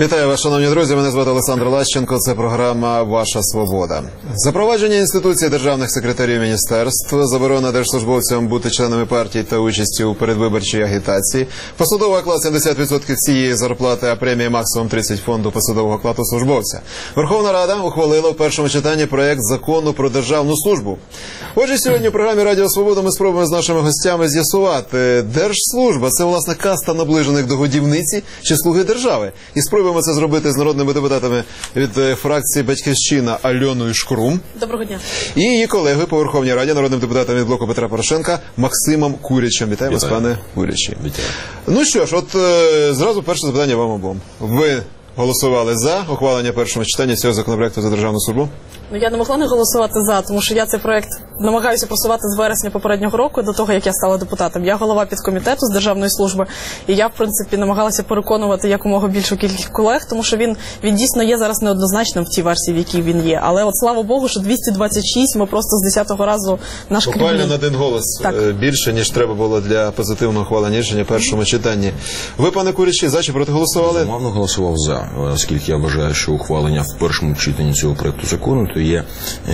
Вітаю вас, шановні друзі. Мене звати Олександр Лащенко. Це програма «Ваша свобода». Запровадження інституції державних секретарів міністерств, заборона держслужбовцям бути членами партій та участі у передвиборчій агітації, посадовий оклад 70% всієї зарплати, а премія максимум 30 фонду посадового окладу службовця. Верховна Рада ухвалила в першому читанні проєкт закону про державну службу. Отже, сьогодні в програмі «Радіо Свобода» ми спробуємо з нашими гостями з'ясувати, держслужба – це, власне, каста наближених до годівниці чи слуги держави? І спробуємо це зробити з народними депутатами від фракції «Батьківщина» Альоною Шкрум. Доброго дня. І її колеги по Верховній Раді, народним депутатом від блоку Петра Порошенка Максимом Курячем. Вітаю вас, пане Курячі. Вітаю. Ну що ж, от зразу перше запитання вам обом. Ви голосували за ухвалення першого читання цього законопроекту за державну службу? Ну, я не могла не голосувати за, тому що я цей проект намагаюся просувати з вересня попереднього року, до того, як я стала депутатом. Я голова підкомітету з державної служби, і я, в принципі, намагалася переконувати якомога більшу кількість колег, тому що він дійсно є зараз неоднозначним в тій версії, в якій він є. Але от слава Богу, що 226 ми просто з 10-го разу наш крім. Буквально на один голос більше, ніж треба було для позитивного ухвалення рішення в першому читанні. Ви, пане Курячі, за чи проти голосували? Безумовно, голосував за, оскільки я вважаю, що ухвалення в першому читанні цього проекту закону то є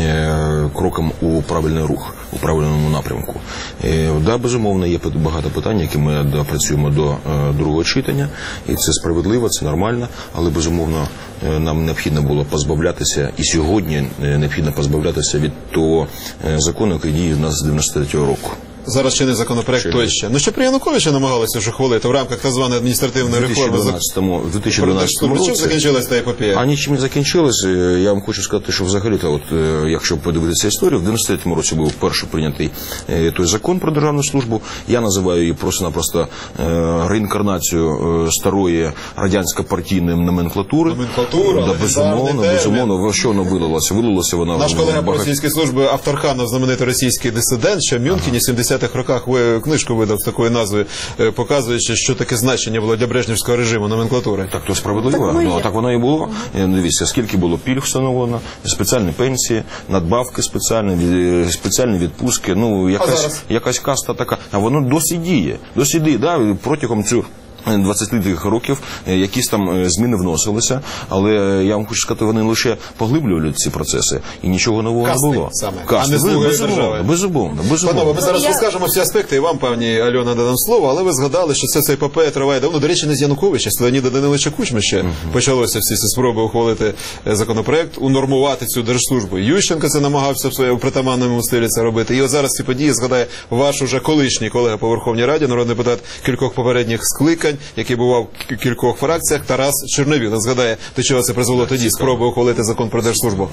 кроком у правильний рух, у правильному напрямку. Да, безумовно, є багато питань, які ми допрацюємо до другого читання, і це справедливо, це нормально, але, безумовно, нам необхідно було позбавлятися, і сьогодні необхідно позбавлятися від того закону, який діє в нас з 93-го року. Зараз чинний законопроект той ще. Ну, ще при Януковичі намагалися вже хвалити в рамках так званої адміністративної реформи. В 2012 році. Чим закінчилась та епопея? А нічим не закінчилась. Я вам хочу сказати, що взагалі-то, от, якщо подивитися історію, в 93-му році був перший прийнятий той закон про державну службу. Я називаю її просто-напросто реінкарнацією старої радянсько-партійної номенклатури. Номенклатура? Безумовно. Що воно вилилося? Вилилося вона... Наш колега по російській службі Авторханов, знаменитий російський дисидент, що в Мюнхені 70-х роках книжку видав з такою назвою, показуючи, що таке значення було для брежнівського режиму, номенклатури. Так то справедливо. Так воно і було. Дивіться, скільки було пільг встановлено, спеціальні пенсії, надбавки спеціальні відпустки, ну, якась каста така. А воно досі діє. Досі діє, да, протягом цього 20 років якісь там зміни вносилися, але я вам хочу сказати, вони лише поглиблювали ці процеси, і нічого нового не було. А не слуги держави. Безумовно. Панове, ми зараз розкажемо всі аспекти, і вам, пані Альона, дадам слово, але ви згадали, що це епопея триває давно. До речі, не з Януковича, з Леоніда Даниловича Кучми ще почалося всі ці спроби ухвалити законопроект, унормувати цю держслужбу. Ющенко це намагався в своєму притаманному стилі це робити. І от зараз ці події згадає ваш уже колишній колега по Верховній Раді, народний депутат кількох попередніх скликань, який бував в кількох фракціях, Тарас Чорновіл. Згадає, до чого це призвело тоді, спроби ухвалити закон про держслужбу.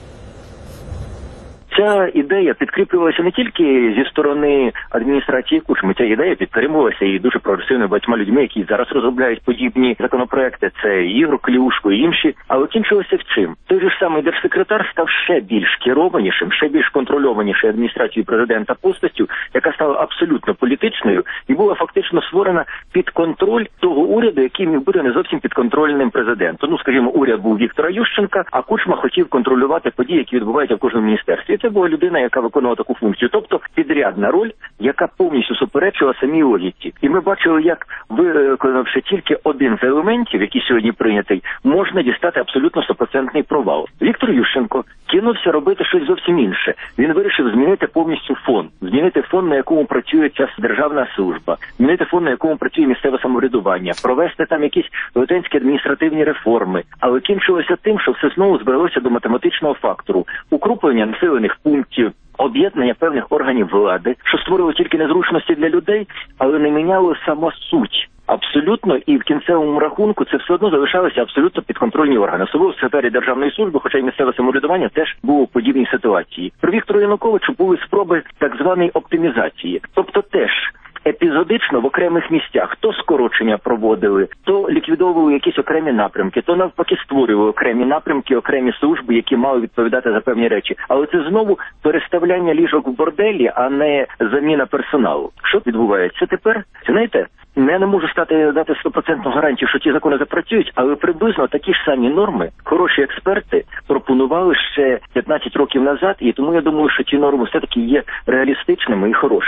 Ця ідея підкріплювалася не тільки зі сторони адміністрації Кучми, ця ідея підтримувалася і дуже прогресивними багатьма людьми, які зараз розробляють подібні законопроекти, це Ігор Клюшко і інші, але кінчилося в чим? Той же ж самий держсекретар став ще більш керованішим, ще більш контрольованішою адміністрацією президента постаттю, яка стала абсолютно політичною і була фактично створена під контроль того уряду, який міг бути не зовсім підконтрольним президентом. Ну, скажімо, уряд був Віктора Ющенка, а Кучма хотів контролювати події, які відбуваються в кожному міністерстві. Це була людина, яка виконувала таку функцію. Тобто підрядна роль, яка повністю суперечила самій логіці. І ми бачили, як виконавши тільки один з елементів, який сьогодні прийнятий, можна дістати абсолютно 100% провал. Віктор Ющенко кинувся робити щось зовсім інше. Він вирішив змінити повністю фон. Змінити фон, на якому працює ця державна служба. Змінити фон, на якому працює місцеве самоврядування. Провести там якісь велетенські адміністративні реформи. Але кінчилося тим, що все знову збиралося до математичного фактору. Укріплення населених пунктів, об'єднання певних органів влади, що створило тільки незручності для людей, але не міняло сама суть. Абсолютно, і в кінцевому рахунку це все одно залишалися абсолютно підконтрольні органи. Особливо в сфері державної служби, хоча й місцеве самоврядування теж було в подібній ситуації. При Віктору Януковичу були спроби так званої оптимізації. Тобто теж епізодично в окремих місцях то скорочення проводили, то ліквідовували якісь окремі напрямки, то навпаки створювали окремі напрямки, окремі служби, які мали відповідати за певні речі. Але це знову переставляння ліжок в борделі, а не заміна персоналу. Що відбувається тепер? Знаєте, я не можу дати 100% гарантію, що ті закони запрацюють, але приблизно такі ж самі норми хороші експерти пропонували ще 15 років назад, і тому я думаю, що ті норми все-таки є реалістичними і хорошими.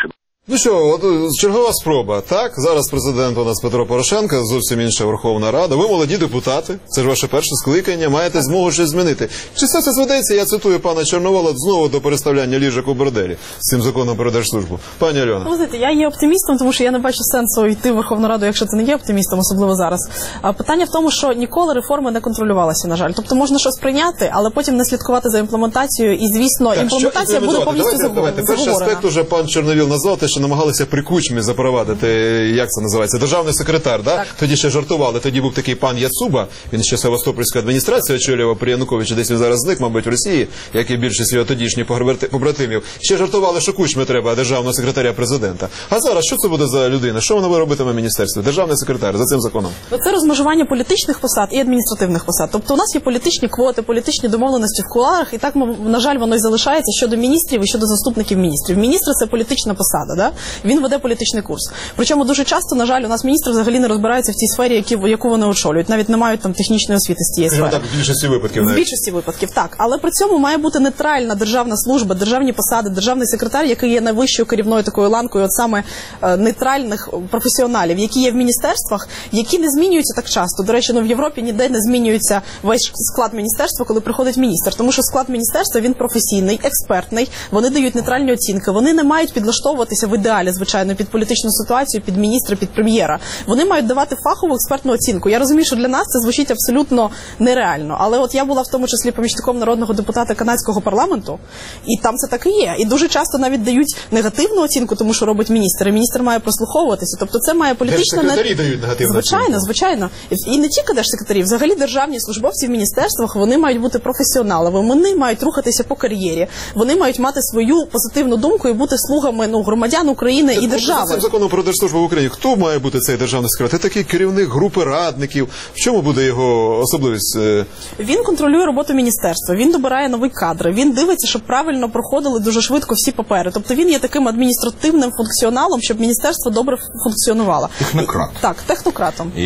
Ну що, от чергова спроба, так? Зараз президент у нас Петро Порошенко, зовсім інша Верховна Рада. Ви молоді депутати, це ж ваше перше скликання, маєте змогу щось змінити. Чи все це зведеться, я цитую пана Чорновола, знову до переставляння ліжок у борделі з цим законом про держслужбу? Пані Альона. Ви знаєте, я є оптимістом, тому що я не бачу сенсу йти в Верховну Раду, якщо ти не є оптимістом, особливо зараз. А питання в тому, що ніколи реформи не контролювалися, на жаль. Тобто можна щось прийняти, але потім не слідкувати за імплементацією, і, звісно, імплементація буде повністю заговорена. Перший аспект уже пан Чорновіл назвав, те, що намагалися при Кучмі запровадити, як це називається, державний секретар, да? Тоді ще жартували, тоді був такий пан Яцуба, він ще Севастопольську адміністрацію очолював при Януковичі, десь він зараз зник, мабуть, в Росії, як і більшість його тодішніх побратимів. Ще жартували, що Кучмі треба державного секретаря президента. А зараз що це буде за людина? Що вона робитиме в міністерстві? Державний секретар за цим законом? Це розмежування політичних посад і адміністративних посад. Тобто у нас є політичні квоти, політичні домовленості в кулуарах, і так, на жаль, воно і залишається щодо міністрів і щодо заступників міністрів. Міністр – це політична посада, да? Він веде політичний курс. Причому дуже часто, на жаль, у нас міністри взагалі не розбираються в тій сфері, яку вони очолюють. Навіть не мають там технічної освіти з цієї сфери. Так, в більшості випадків. В більшості випадків, так. Але при цьому має бути нейтральна державна служба, державні посади, державний секретар, який є найвищою керівною такою ланкою, от саме нейтральних професіоналів, які є в міністерствах, які не змінюються так часто. До речі, в Європі ніде не змінюється весь склад міністерства, коли приходить міністр. Тому що склад міністерства, він професійний, експертний, вони дають нейтральні оцінки, вони не мають підлаштовуватися в ідеалі, звичайно, під політичну ситуацію, під міністра, під прем'єра. Вони мають давати фахову експертну оцінку. Я розумію, що для нас це звучить абсолютно нереально. Але от я була в тому числі помічником народного депутата канадського парламенту, і там це так і є. І дуже часто навіть дають негативну оцінку, тому що робить міністр, і міністр має прослуховуватися. Тобто це має політична... Держсекретарі дають негативну оцінку. Звичайно. І не тільки держсекретарі, взагалі державні службовці в міністерствах, вони мають бути професіоналами, вони мають рухатися по кар'єрі, вони мають мати свою позитивну думку і бути слугами громадян України і держави. За цим законом про держслужбу в Україні, хто має бути цей державний секретар? Це такий керівник групи радників. В чому буде його особливість? Він контролює роботу міністерства, він добирає нові кадри, він дивиться, щоб правильно проходили дуже швидко всі папери. Тобто він є таким адміністративним функціоналом, щоб міністерство добре функціонувало. Технократ. Так, технократом. І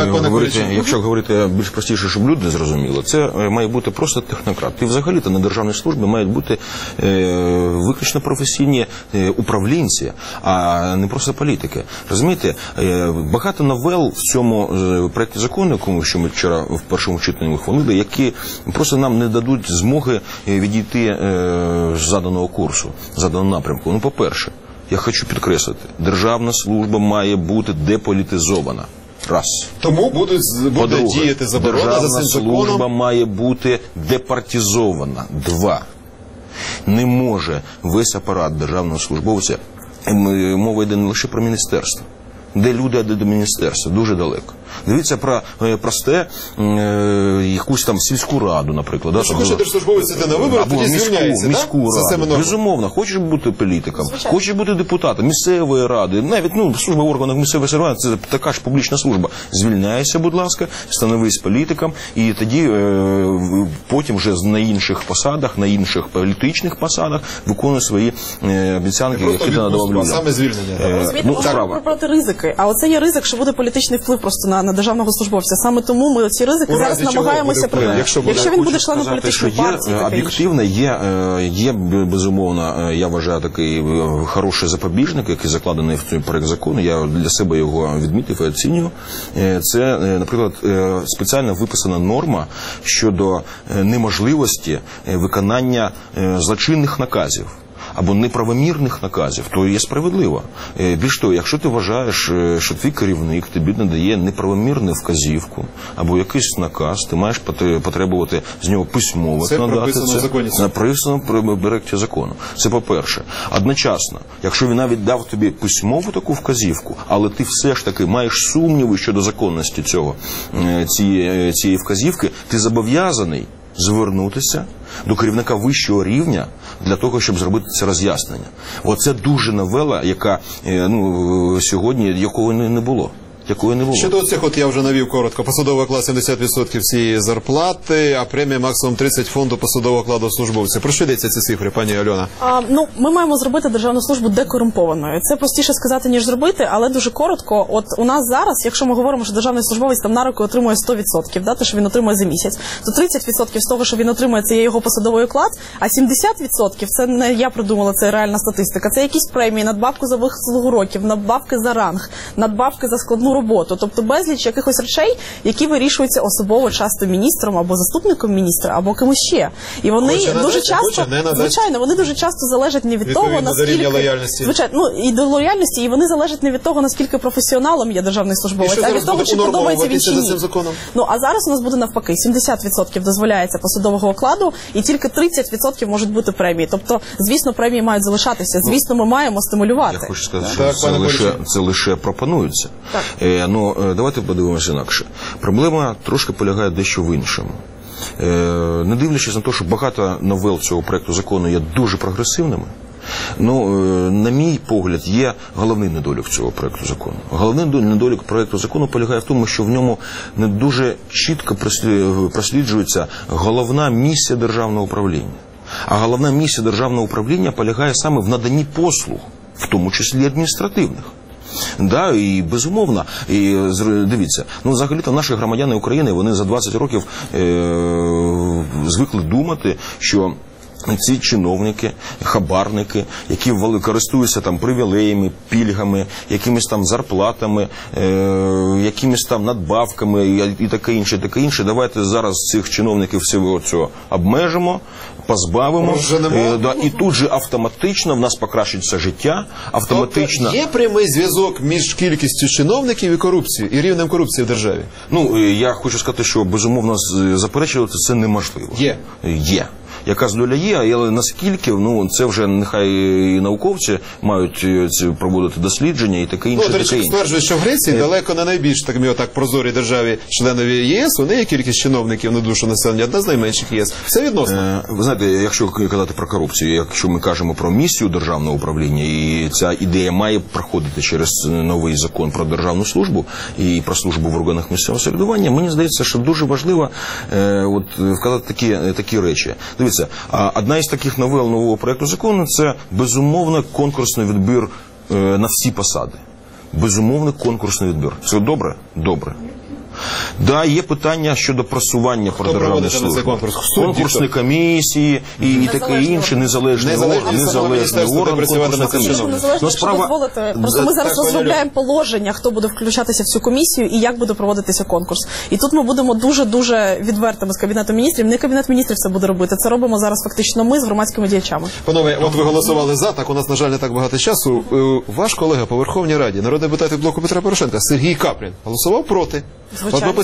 якщо говорити більш простіше, щоб люди зрозуміли, це має бути просто технократ. І взагалі-то на державній службі мають бути виключно професійні управлінці, а не просто політики. Розумієте, багато новел в цьому проєкті закону, якому що ми вчора в першому читанні ухвалили, які просто нам не дадуть змоги відійти з заданого курсу, заданого напрямку. Ну, по-перше, я хочу підкреслити, державна служба має бути деполітизована. Раз. Тому буде діяти заборона за цим законом. Державна служба має бути департизована. Два. Не може весь апарат державного службовця, мова йде не лише про міністерство. Де люди, а де до міністерства? Дуже далеко. Дивіться про просте якусь там сільську раду, наприклад. Якщо хоче держслужбовець іде на вибори, тоді звільняється, міську раду. Безумовно, хочеш бути політиком, хочеш бути депутатом, місцевої ради, навіть служба в органах місцевої самоврядування, це така ж публічна служба. Звільняйся, будь ласка, становись політиком, і тоді потім вже на інших посадах, на інших політичних посадах виконуй свої обіцянки, які ти надавав людям. Саме звільнення. Можна проти ризики, а оце є ризик, що буде політичний вплив просто на державного службовця. Саме тому ми ці ризики зараз намагаємося прийняти. Якщо він буде членом політичної партії. Об'єктивно, є безумовно, я вважаю, такий хороший запобіжник, який закладений в цей проект закону, я для себе його відмітив і оцінюю. Це, наприклад, спеціально виписана норма щодо неможливості виконання злочинних наказів або неправомірних наказів, то є справедливо. Більш того, якщо ти вважаєш, що твій керівник тобі надає неправомірну вказівку або якийсь наказ, ти маєш потребувати з нього письмово. Це прописано в законі. Написано в проекті закону. Це по-перше. Одночасно, якщо він навіть дав тобі письмову таку вказівку, але ти все ж таки маєш сумніви щодо законності цієї вказівки, ти зобов'язаний звернутися до керівника вищого рівня для того, щоб зробити це роз'яснення. Оце дуже новела, яка сьогодні, якого не було. якої не було. Щодо цих, от я вже навів коротко, посадовий оклад 70% всієї зарплати, а премія максимум 30 фонду посадового окладу службовця. Про що йдеться ці цифри, пані Альона? Ми маємо зробити державну службу декорумпованою. Це простіше сказати, ніж зробити, але дуже коротко. От у нас зараз, якщо ми говоримо, що державний службовець там на руки отримує 100%, да, те, що він отримує за місяць, то 30% з того, що він отримує, це є його посадовий оклад, а 70% це не я придумала, це реальна статистика. Це якісь премії, надбавку за вислугу років, надбавки за ранг, надбавки за складну роботу. Тобто безліч якихось речей, які вирішуються особово часто міністром або заступником міністра, або кимось ще. І вони дуже часто, звичайно, вони дуже часто залежать не від того, наскільки лояльності. Звичайно, і до лояльності, і вони залежать не від того, наскільки професіоналом є державний службовець, а від того, чи подобається він чи ні. А зараз у нас буде навпаки, 70% дозволяється посадового окладу, і тільки 30% можуть бути премії. Тобто, звісно, премії мають залишатися. Звісно, ми маємо стимулювати. Я хочу сказати, що це лише пропонується. Давайте подивимося інакше. Проблема трошки полягає дещо в іншому. Не дивлячись на те, що багато новел цього проекту закону є дуже прогресивними, на мій погляд, є головний недолік цього проекту закону. Головний недолік проекту закону полягає в тому, що в ньому не дуже чітко просліджується головна місія державного управління. А головна місія державного управління полягає саме в наданні послуг, в тому числі адміністративних. Да, і безумовно, і дивіться, взагалі-то наші громадяни України, вони за 20 років звикли думати, що ці чиновники, хабарники, які користуються там привілеями, пільгами, якимись там зарплатами, якимись там надбавками і таке інше. Давайте зараз цих чиновників всього цього обмежимо, позбавимо, і тут же автоматично в нас покращиться життя, автоматично... Тобто є прямий зв'язок між кількістю чиновників і корупцією, і рівнем корупції в державі? Я хочу сказати, що безумовно заперечувати це неможливо. Є. Якась доля є, але наскільки, це вже нехай і науковці мають проводити дослідження і таке інше. До речі, стверджують, що в Греції далеко не найбільш прозорій державі членові ЄС, вони є кількість чиновників на душу населення, одна з найменших ЄС. Все відносно. Ви знаєте, якщо казати про корупцію, якщо ми кажемо про місію державного управління, і ця ідея має проходити через новий закон про державну службу і про службу в органах місцевого самоврядування, мені здається, що дуже важливо вказати такі речі. Дивіться, одна із таких новел нового проекту закону – це, безумовно, конкурсний відбір на всі посади. Безумовно, конкурсний відбір. Це добре? Добре. Да, є питання щодо просування про державну службу. Конкурсні комісії і таке інше, незалежний орган, конкурсна комісія. Просто ми зараз розробляємо положення, хто буде включатися в цю комісію і як буде проводитися конкурс. І тут ми будемо дуже-дуже відвертими з Кабінетом міністрів. Не Кабінет міністрів це буде робити, це робимо зараз фактично ми з громадськими діячами. Панове, от ви голосували за, так у нас, на жаль, не так багато часу. Ваш колега по Верховній Раді, народний депутат від блоку Петра Порошенка, Сергій Каплін, голосував проти. От ми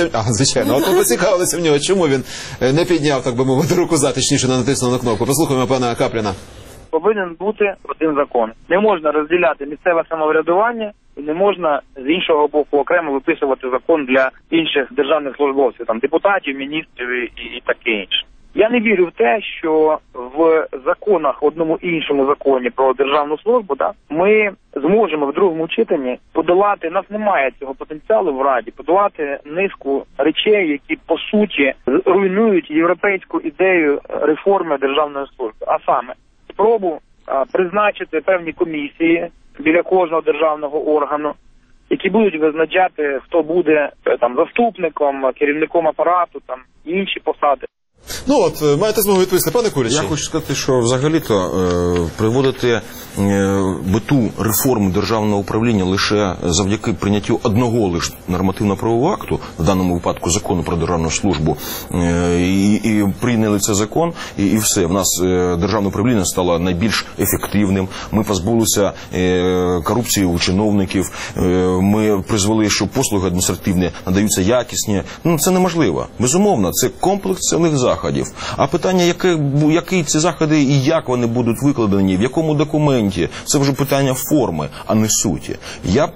поцікавилися в нього, чому він не підняв, так би мовити, руку за, точніше, не натиснув на кнопку. Послухаємо пана Капліна. Повинен бути один закон. Не можна розділяти місцеве самоврядування і не можна з іншого боку окремо виписувати закон для інших державних службовців, там депутатів, міністрів і таке інше. Я не вірю в те, що в законах, одному іншому законі про державну службу, ми зможемо в другому читанні подолати, нас немає цього потенціалу в Раді, подолати низку речей, які по суті руйнують європейську ідею реформи державної служби. А саме, спробу призначити певні комісії біля кожного державного органу, які будуть визначати, хто буде там заступником, керівником апарату, там і інші посади. Маєте змогу відповісти, пане Куліч. Я хочу сказати, що взагалі-то приводити мету реформи державного управління лише завдяки прийняттю одного лише нормативно-правового акту, в даному випадку закону про державну службу, і прийняли цей закон, і все. В нас державне управління стало найбільш ефективним, ми позбулися корупції у чиновників, ми призвели, що послуги адміністративні надаються якісні. Це неможливо. Безумовно, це комплекс цілих заходів. А питання, які ці заходи і як вони будуть викладені, в якому документі, це вже питання форми, а не суті. Я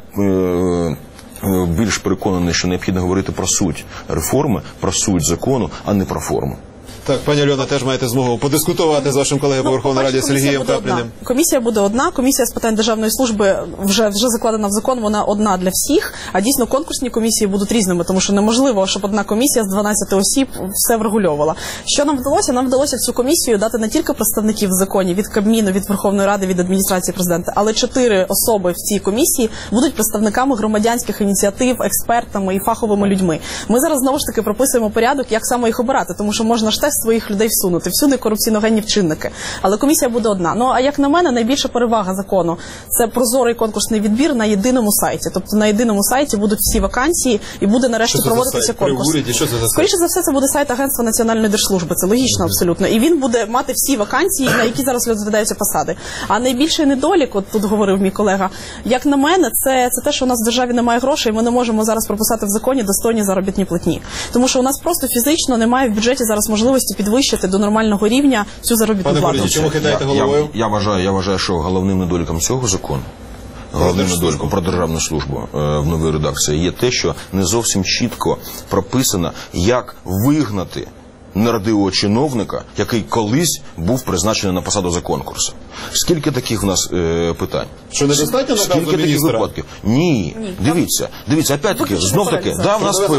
більш переконаний, що необхідно говорити про суть реформи, про суть закону, а не про форму. Так, пані Альона, теж маєте змогу подискутувати з вашим колегою по Верховній Раді Сергієм Капліним. Комісія буде одна. Комісія з питань державної служби вже закладена в закон, вона одна для всіх. А дійсно конкурсні комісії будуть різними, тому що неможливо, щоб одна комісія з 12 осіб все врегульовувала. Що нам вдалося? Нам вдалося в цю комісію дати не тільки представників в законі від Кабміну, від Верховної Ради, від адміністрації президента, але 4 особи в цій комісії будуть представниками громадянських ініціатив, експертами і фаховими людьми. Ми зараз знову ж таки прописуємо порядок, як саме їх обирати, тому що можна ж теж своїх людей всунути, всюди корупційногенні вчинники. Але комісія буде одна. Ну, а як на мене, найбільша перевага закону – це прозорий конкурсний відбір на єдиному сайті. Тобто на єдиному сайті будуть всі вакансії і буде нарешті проводитися конкурс. Скоріше за все, це буде сайт Агентства національної держслужби. Це логічно абсолютно. І він буде мати всі вакансії, на які зараз розглядаються посади. А найбільший недолік, от тут говорив мій колега, як на мене, це те, що у нас в державі немає грошей, ми не можемо зараз прописати в законі достойні заробітні платні. Тому що у нас просто фізично немає в бюджеті зараз можливості підвищити до нормального рівня цю заробітну плату. Чому хитаєте головою? Я вважаю, що головним недоліком цього закону, головним недоліком про державну службу в новій редакції є те, що не зовсім чітко прописано, як вигнати нерадивого чиновника, який колись був призначений на посаду за конкурсом. Скільки таких в нас питань? Що недостатньо наказу Скільки таких міністра? випадків? Ні. Дивіться, опять-таки, знов-таки, да,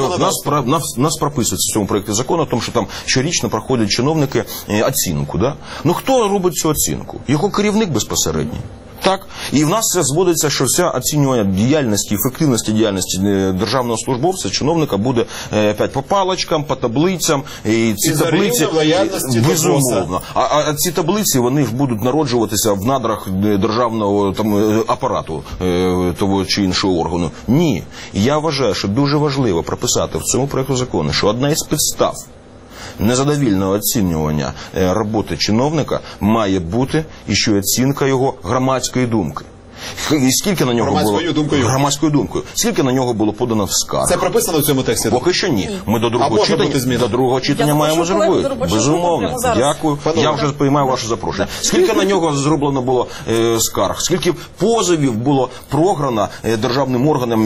в нас прописується в цьому проєкті закону, тому що там щорічно проходять чиновники оцінку, да? Ну хто робить цю оцінку? Його керівник безпосередньо. Так, і в нас це зводиться, що вся оцінювання діяльності, ефективності діяльності державного службовця, чиновника буде опять по паличкам, по таблицям, і ці таблиці безумовно. А ці таблиці, вони ж будуть народжуватися в надрах державного там апарату того чи іншого органу. Ні, я вважаю, що дуже важливо прописати в цьому проєкту закону, що одна із підстав незадовільного оцінювання роботи чиновника має бути і ще оцінка його громадської думки. І скільки на нього громадською думкою. Скільки на нього було подано скарг? Це прописано в цьому тексті? Поки що ні. Ми до другого читання маємо зробити. Безумовно. Дякую. Я вже приймаю ваше запрошення. Скільки на нього зроблено було скарг? Скільки позовів було програно державним органам,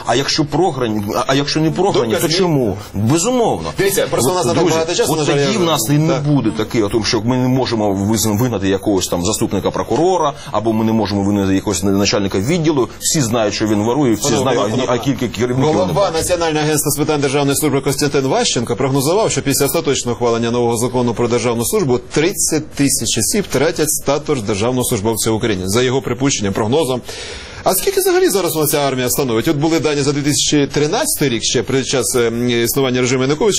а якщо не програні, то чому? Безумовно. Дивіться, просто у нас не багато часу. От тоді в нас і не буде таке, о тому, що ми не можемо вигнати якогось там заступника прокурора, або ми не можемо вигнати якогось начальника відділу, всі знають, що він ворує, всі знають, а кілька керівників не Голова Національного агентства з питань державної служби Костянтин Ващенко прогнозував, що після остаточного ухвалення нового закону про державну службу 30 тисяч осіб втратять статус державного службовця в Україні. За його припущенням, прогнозом. А скільки взагалі зараз у нас ця армія становить? От були дані за 2013 рік, ще при час існування режиму Януковича,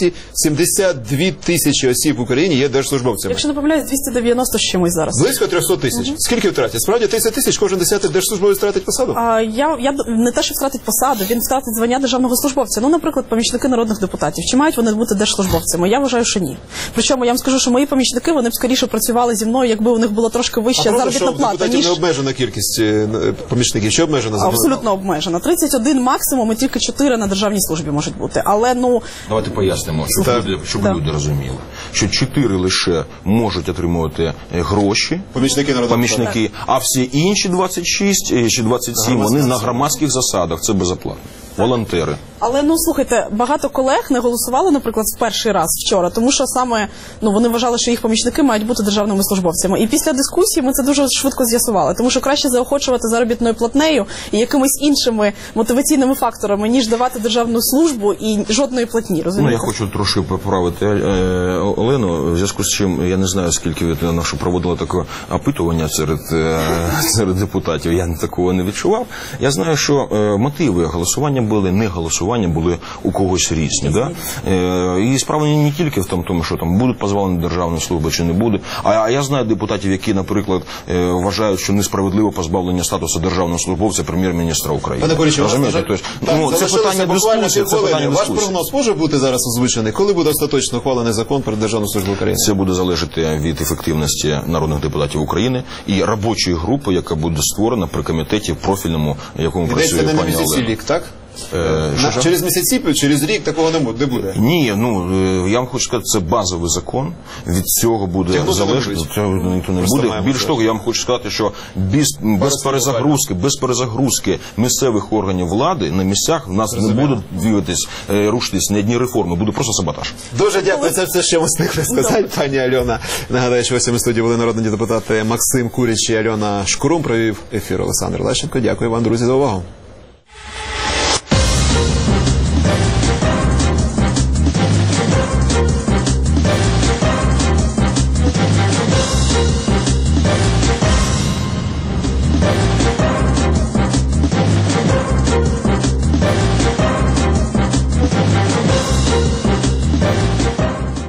272 тисячі осіб в Україні є держслужбовцями. Якщо не помиляюсь, 290 з чимось зараз. Близько 300 тисяч. Скільки втратять? Справді 30 тисяч кожен 10-й держслужбовець втратить посаду? Я не те, що втратить посаду, він втратить звання державного службовця. Ну, наприклад, помічники народних депутатів. Чи мають вони бути держслужбовцями? Я вважаю, що ні. Причому я вам скажу, що мої помічники, вони б скоріше працювали зі мною, якби у них було трошки вища заробітна плата, депутатів не обмежена кількість помічників, що обмежена за абсолютно обмежена. 31 максимум, і тільки 4 на державній службі можуть бути. Але, давайте пояснимо, щоб люди розуміли, що 4 лише можуть отримувати гроші, помічники, а всі інші 26 чи 27, вони на громадських засадах, це безоплатно. Волонтери. Але, слухайте, багато колег не голосували, наприклад, в перший раз вчора, тому що саме, вони вважали, що їх помічники мають бути державними службовцями. І після дискусії ми це дуже швидко з'ясували, тому що краще заохочувати заробітною платнею і якимись іншими мотиваційними факторами, ніж давати державну службу і жодної платні, розумієте? Я хочу трошки поправити Олену, в зв'язку з чим, я не знаю, скільки ви нашу проводили таке опитування серед депутатів, я такого не відчував. Я знаю, що мотиви голосування не голосування були у когось різні. Да? І справа не тільки в тому, що там будуть позбавлені державної служби чи не буде. А я знаю депутатів, які, наприклад, вважають, що несправедливо позбавлення статусу державного службовця прем'єр-міністра України. Це питання дискусії. Ваш прогноз може бути зараз озвучений? Коли буде остаточно ухвалений закон про державну службу України? Це буде залежати від ефективності народних депутатів України і робочої групи, яка буде створена при комітеті профільному, якому працює пані Олена. Так? Через місяці, через рік такого не буде. Ні, я вам хочу сказати, це базовий закон. Від цього буде залежати. Цього ніхто не буде. Більш того, я вам хочу сказати, що без перезагрузки місцевих органів влади на місцях в нас не будуть рушитись ні одні реформи, буде просто саботаж. Дуже дякую, це все, що ми встигли сказати, пані Альона. Нагадаю, що в цьому студії були народні депутати Максим Куріч і Альона Шкурум. Провів ефір Олександр Лещенко. Дякую вам, друзі, за увагу.